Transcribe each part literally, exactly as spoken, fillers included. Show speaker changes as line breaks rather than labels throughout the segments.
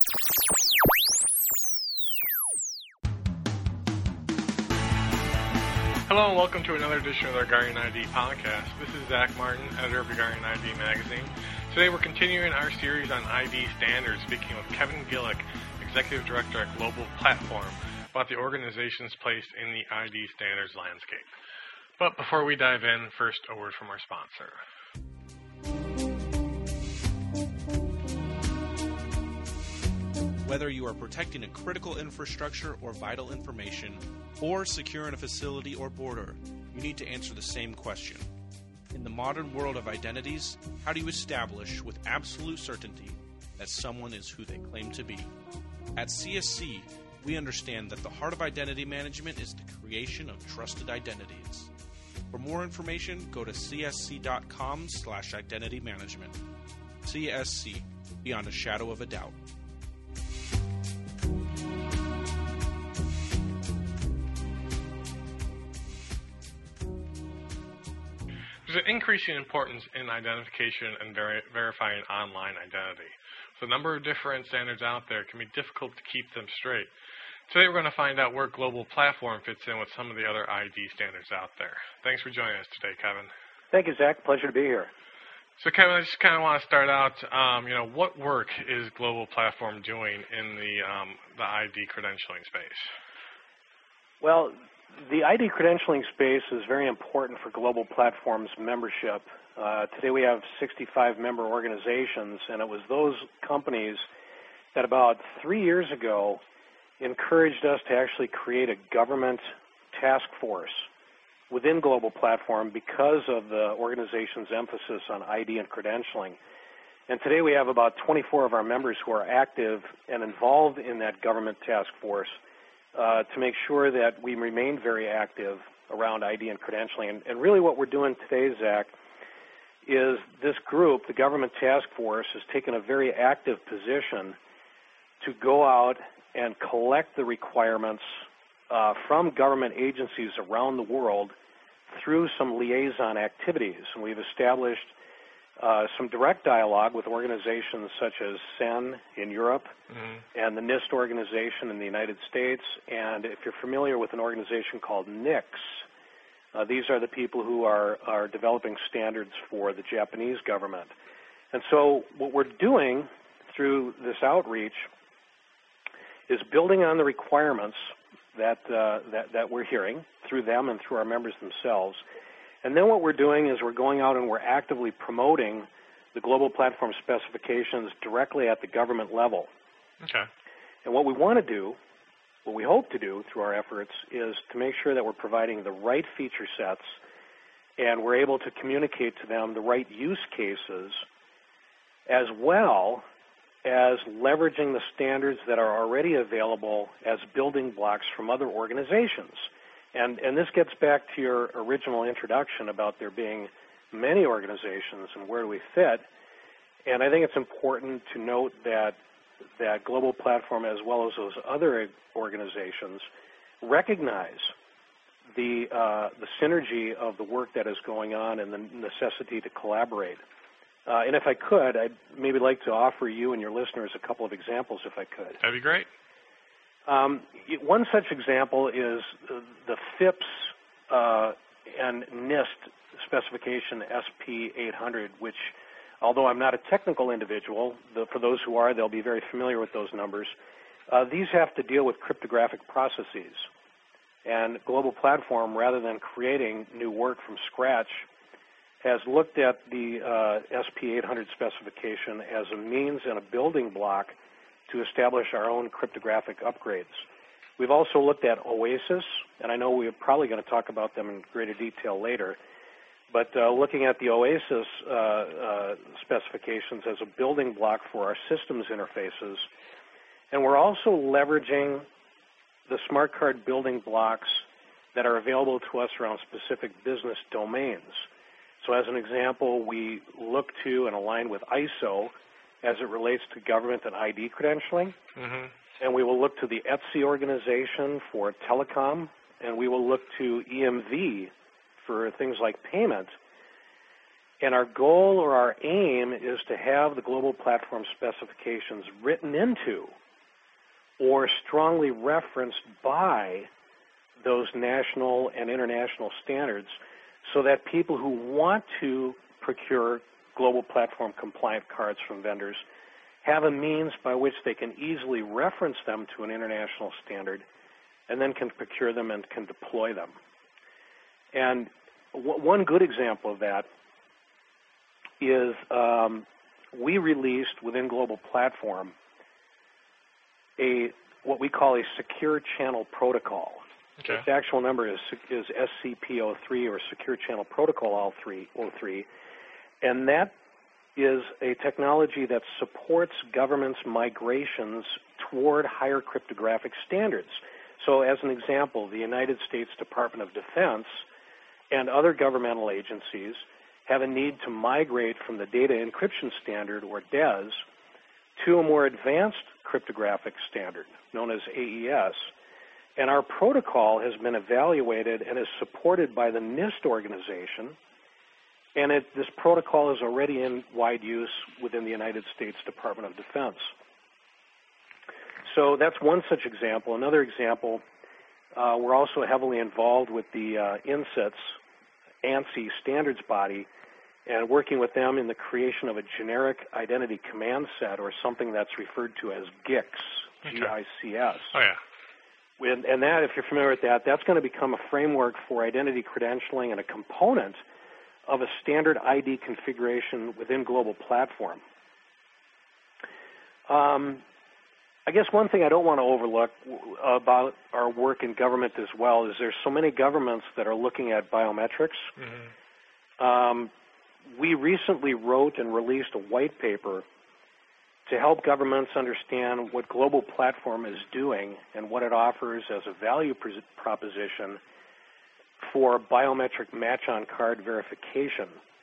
Hello and welcome to another edition of our Guardian I D podcast. This is Zach Martin, editor of the Guardian I D magazine. Today we're continuing our series on I D standards, speaking with Kevin Gillick, Executive Director at Global Platform, about the organization's place in the I D standards landscape. But before we dive in, first a word from our sponsor.
Whether you are protecting a critical infrastructure or vital information, or securing a facility or border, you need to answer the same question. In the modern world of identities, how do you establish with absolute certainty that someone is who they claim to be? At C S C, we understand that the heart of identity management is the creation of trusted identities. For more information, go to csc.com slash identity management. C S C, beyond a shadow of a doubt.
There's an increasing importance in identification and ver- verifying online identity. So a number of different standards out there can be difficult to keep them straight. Today we're going to find out where Global Platform fits in with some of the other I D standards out there. Thanks for joining us today, Kevin.
Thank you, Zach. Pleasure to be here.
So, Kevin, I just kind of want to start out, um, you know, what work is Global Platform doing in the, um, the I D credentialing space?
Well, the I D credentialing space is very important for Global Platform's membership. Uh, today we have sixty-five member organizations, and it was those companies that about three years ago encouraged us to actually create a government task force within Global Platform because of the organization's emphasis on I D and credentialing. And today we have about twenty-four of our members who are active and involved in that government task force uh, to make sure that we remain very active around I D and credentialing. And, and really what we're doing today, Zach, is this group, the government task force, has taken a very active position to go out and collect the requirements uh, from government agencies around the world through some liaison activities. And we've established uh, some direct dialogue with organizations such as S E N in Europe mm-hmm. and the NIST organization in the United States. And if you're familiar with an organization called N I C S, uh, these are the people who are, are developing standards for the Japanese government. And so what we're doing through this outreach is building on the requirements that, uh, that that we're hearing through them and through our members themselves. And then what we're doing is we're going out and we're actively promoting the Global Platform specifications directly at the government level.
Okay.
And what we want to do, what we hope to do through our efforts, is to make sure that we're providing the right feature sets and we're able to communicate to them the right use cases, as well as leveraging the standards that are already available as building blocks from other organizations. And, and this gets back to your original introduction about there being many organizations and where do we fit. And I think it's important to note that that Global Platform, as well as those other organizations, recognize the, uh, the synergy of the work that is going on and the necessity to collaborate. Uh, and if I could, I'd maybe like to offer you and your listeners a couple of examples, if I could.
That'd be great.
Um, one such example is the FIPS uh, and NIST specification S P eight hundred, which, although I'm not a technical individual, the, for those who are, they'll be very familiar with those numbers. Uh, these have to deal with cryptographic processes. And Global Platform, rather than creating new work from scratch, has looked at the uh, S P eight hundred specification as a means and a building block to establish our own cryptographic upgrades. We've also looked at OASIS, and I know we're probably going to talk about them in greater detail later, but uh, looking at the OASIS uh, uh, specifications as a building block for our systems interfaces, and we're also leveraging the smart card building blocks that are available to us around specific business domains. So as an example, we look to and align with I S O as it relates to government and I D credentialing. Mm-hmm. And we will look to the E T S I organization for telecom, and we will look to E M V for things like payment. And our goal or our aim is to have the global platform specifications written into or strongly referenced by those national and international standards so that people who want to procure global platform compliant cards from vendors have a means by which they can easily reference them to an international standard and then can procure them and can deploy them. And w- one good example of that is um, we released within Global Platform a what we call a secure channel protocol.
Okay.
Its actual number is is S C P zero three or Secure Channel Protocol zero three, and that is a technology that supports governments' migrations toward higher cryptographic standards. So as an example, the United States Department of Defense and other governmental agencies have a need to migrate from the Data Encryption Standard, or D E S, to a more advanced cryptographic standard known as A E S. And our protocol has been evaluated and is supported by the NIST organization, and it, this protocol is already in wide use within the United States Department of Defense. So that's one such example. Another example, uh, we're also heavily involved with the uh, N S I T S, ANSI standards body, and working with them in the creation of a generic identity command set, or something that's referred to as G I C S, G I C S.
Oh, yeah.
And, and that, if you're familiar with that, that's going to become a framework for identity credentialing and a component of a standard I D configuration within Global Platform. Um, I guess one thing I don't want to overlook about our work in government as well is there's so many governments that are looking at biometrics. Mm-hmm. Um, we recently wrote and released a white paper to help governments understand what Global Platform is doing and what it offers as a value proposition for biometric match-on-card verification.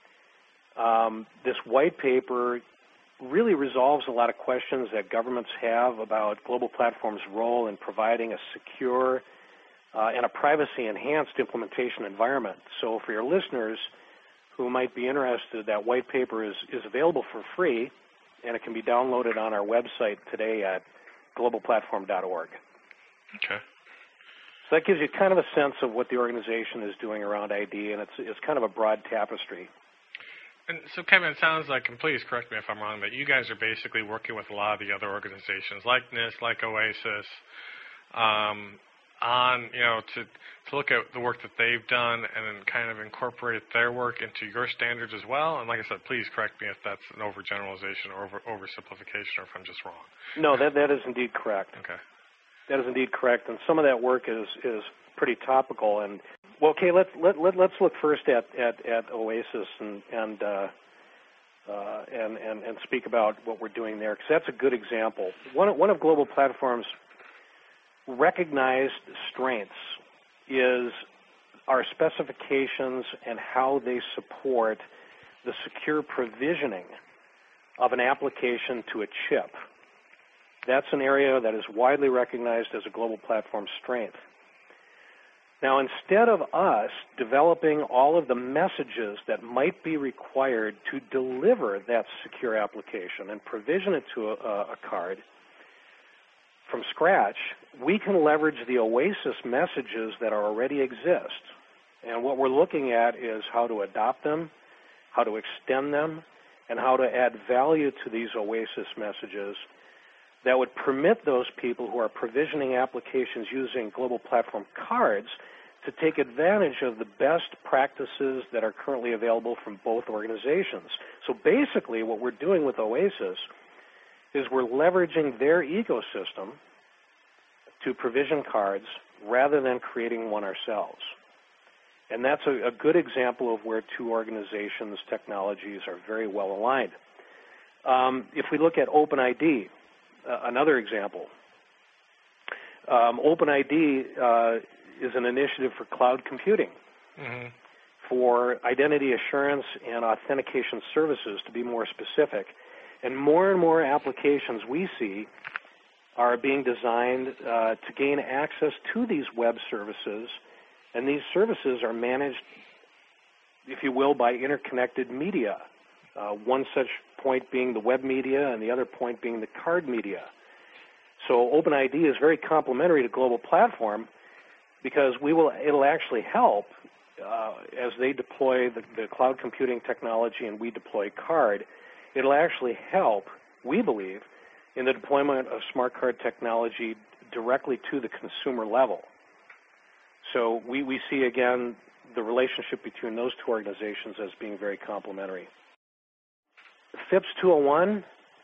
Um, this white paper really resolves a lot of questions that governments have about Global Platform's role in providing a secure uh, and a privacy-enhanced implementation environment. So for your listeners who might be interested, that white paper is, is available for free, and it can be downloaded on our website today at global platform dot org.
Okay.
So that gives you kind of a sense of what the organization is doing around I D, and it's, it's kind of a broad tapestry.
And so, Kevin, it sounds like, and please correct me if I'm wrong, that you guys are basically working with a lot of the other organizations like NIST, like OASIS, um, on, you know, to, to look at the work that they've done and then kind of incorporate their work into your standards as well. And like I said, please correct me if that's an overgeneralization or over, oversimplification, or if I'm just wrong.
No, that that is indeed correct.
Okay. That
is indeed correct, and some of that work is is pretty topical. And well, okay, let's let, let let's look first at at, at OASIS and and, uh, uh, and and and speak about what we're doing there, because that's a good example. One of, one of Global Platform's recognized strengths is our specifications and how they support the secure provisioning of an application to a chip. That's an area that is widely recognized as a Global Platform strength. Now, instead of us developing all of the messages that might be required to deliver that secure application and provision it to a, a card from scratch, we can leverage the OASIS messages that already exist. And what we're looking at is how to adopt them, how to extend them, and how to add value to these OASIS messages that would permit those people who are provisioning applications using Global Platform cards to take advantage of the best practices that are currently available from both organizations. So basically what we're doing with OASIS is we're leveraging their ecosystem to provision cards rather than creating one ourselves. And that's a, a good example of where two organizations' technologies are very well aligned. Um, if we look at OpenID, uh, another example, um, OpenID uh, is an initiative for cloud computing, mm-hmm. for identity assurance and authentication services, to be more specific. And more and more applications we see are being designed uh, to gain access to these web services, and these services are managed if you will, by interconnected media. Uh, one such point being the web media and the other point being the card media. So OpenID is very complementary to Global Platform because we will, it'll actually help uh, as they deploy the, the cloud computing technology and we deploy card. It'll actually help, we believe, in the deployment of smart card technology directly to the consumer level. So we, we see, again, the relationship between those two organizations as being very complementary. FIPS two oh one,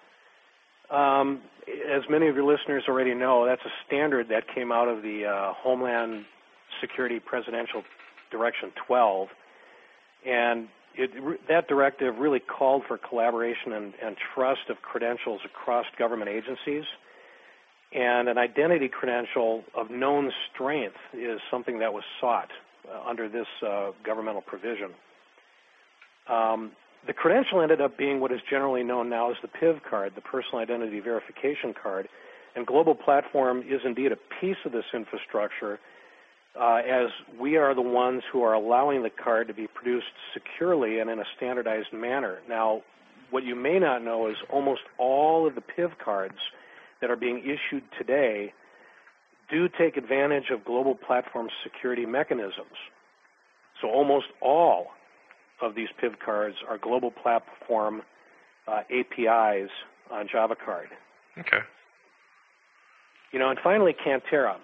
um, as many of your listeners already know, that's a standard that came out of the uh, Homeland Security Presidential Direction twelve, and it, that directive really called for collaboration and, and trust of credentials across government agencies, and an identity credential of known strength is something that was sought uh, under this uh, governmental provision. Um, The credential ended up being what is generally known now as the P I V card, the Personal Identity Verification Card, and Global Platform is indeed a piece of this infrastructure uh, as we are the ones who are allowing the card to be produced securely and in a standardized manner. Now, what you may not know is almost all of the P I V cards that are being issued today do take advantage of Global Platform security mechanisms. So almost all of these P I V cards are Global Platform uh, A P Is on Java Card.
Okay.
You know, and finally, Cantera.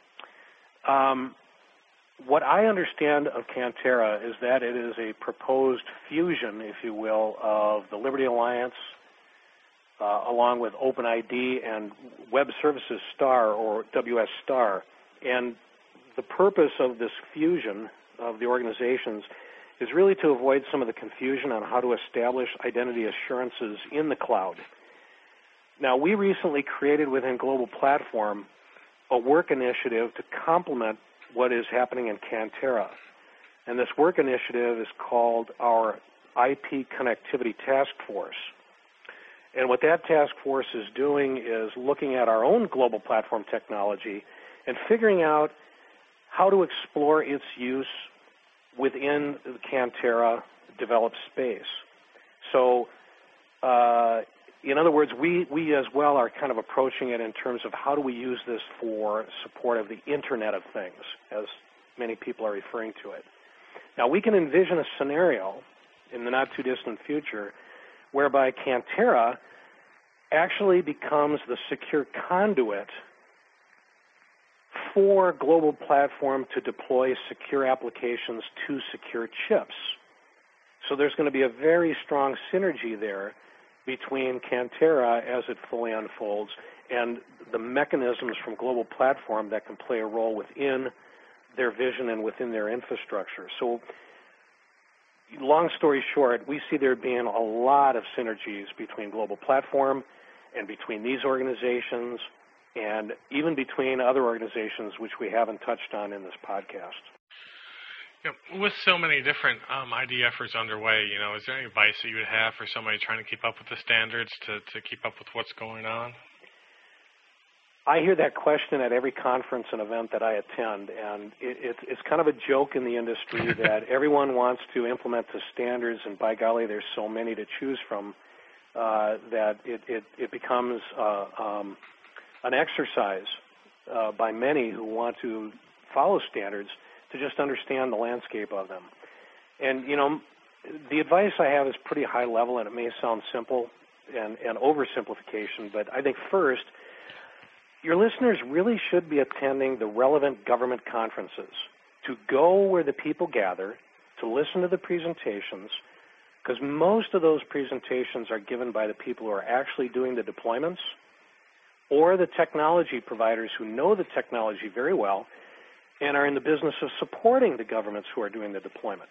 Um, what I understand of Cantera is that it is a proposed fusion, if you will, of the Liberty Alliance uh, along with OpenID and Web Services Star, or W S Star. And the purpose of this fusion of the organizations is really to avoid some of the confusion on how to establish identity assurances in the cloud. Now, we recently created within Global Platform a work initiative to complement what is happening in Cantera. And this work initiative is called our I P Connectivity Task Force. And what that task force is doing is looking at our own Global Platform technology and figuring out how to explore its use within the Cantera developed space. So, uh, in other words, we, we as well are kind of approaching it in terms of how do we use this for support of the Internet of Things, as many people are referring to it. Now, we can envision a scenario in the not-too-distant future whereby Cantera actually becomes the secure conduit for Global Platform to deploy secure applications to secure chips. So there's going to be a very strong synergy there between Cantera as it fully unfolds and the mechanisms from Global Platform that can play a role within their vision and within their infrastructure. So long story short, we see there being a lot of synergies between Global Platform and between these organizations and even between other organizations which we haven't touched on in this podcast.
You know, with so many different um, I D efforts underway, you know, is there any advice that you would have for somebody trying to keep up with the standards, to, to keep up with what's going on?
I hear that question at every conference and event that I attend, and it, it, it's kind of a joke in the industry that everyone wants to implement the standards, and by golly, there's so many to choose from uh, that it, it, it becomes uh, um, an exercise uh, by many who want to follow standards to just understand the landscape of them. And, you know, the advice I have is pretty high level, and it may sound simple and, and oversimplification, but I think first, your listeners really should be attending the relevant government conferences, to go where the people gather, to listen to the presentations, because most of those presentations are given by the people who are actually doing the deployments or the technology providers who know the technology very well and are in the business of supporting the governments who are doing the deployment.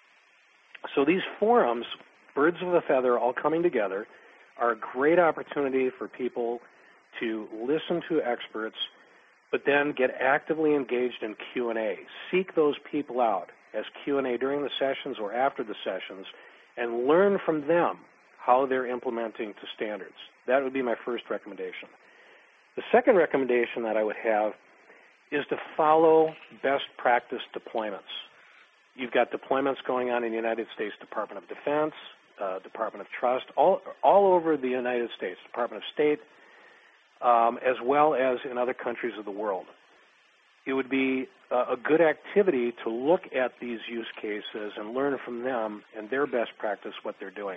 So these forums, birds of a feather all coming together, are a great opportunity for people to listen to experts, but then get actively engaged in Q and A. Seek those people out as Q and A during the sessions or after the sessions, and learn from them how they're implementing to standards. That would be my first recommendation. The second recommendation that I would have is to follow best practice deployments. You've got deployments going on in the United States Department of Defense, uh, Department of Trust, all, all over the United States, Department of State, um, as well as in other countries of the world. It would be uh, a good activity to look at these use cases and learn from them and their best practice what they're doing.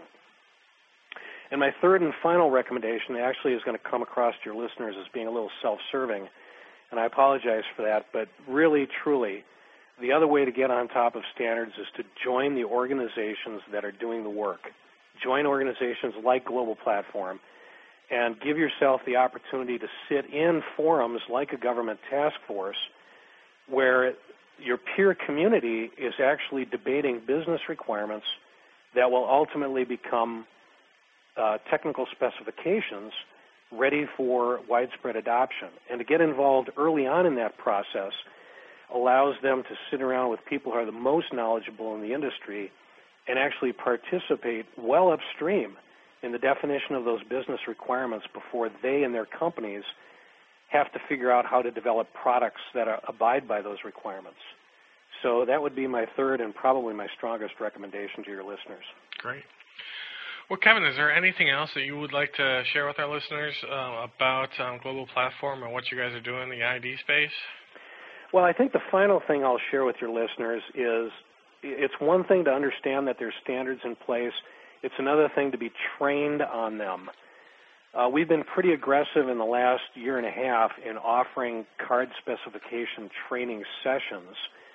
And my third and final recommendation actually is going to come across to your listeners as being a little self-serving, and I apologize for that, but really, truly, the other way to get on top of standards is to join the organizations that are doing the work. Join organizations like Global Platform and give yourself the opportunity to sit in forums like a government task force where your peer community is actually debating business requirements that will ultimately become uh, technical specifications ready for widespread adoption. And to get involved early on in that process allows them to sit around with people who are the most knowledgeable in the industry and actually participate well upstream in the definition of those business requirements before they and their companies have to figure out how to develop products that are, abide by those requirements. So that would be my third and probably my strongest recommendation to your listeners.
Great. Well, Kevin, is there anything else that you would like to share with our listeners uh, about um, Global Platform and what you guys are doing in the I D space?
Well, I think the final thing I'll share with your listeners is it's one thing to understand that there's standards in place. It's another thing to be trained on them. Uh, we've been pretty aggressive in the last year and a half in offering card specification training sessions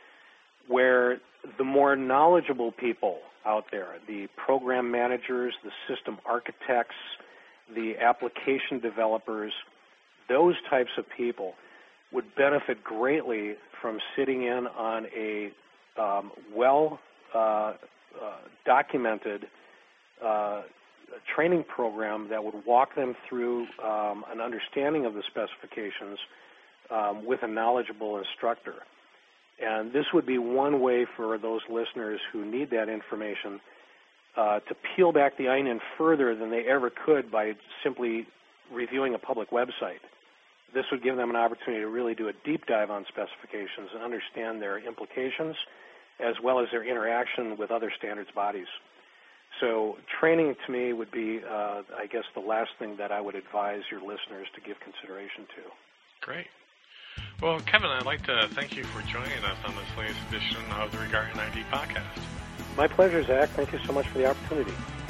where the more knowledgeable people out there, the program managers, the system architects, the application developers, those types of people would benefit greatly from sitting in on a um, well uh, uh, documented uh, training program that would walk them through um, an understanding of the specifications um, with a knowledgeable instructor. And this would be one way for those listeners who need that information uh, to peel back the onion further than they ever could by simply reviewing a public website. This would give them an opportunity to really do a deep dive on specifications and understand their implications as well as their interaction with other standards bodies. So training to me would be, uh, I guess, the last thing that I would advise your listeners to give consideration to.
Great. Well, Kevin, I'd like to thank you for joining us on this latest edition of the Regarding I D podcast.
My pleasure, Zach. Thank you so much for the opportunity.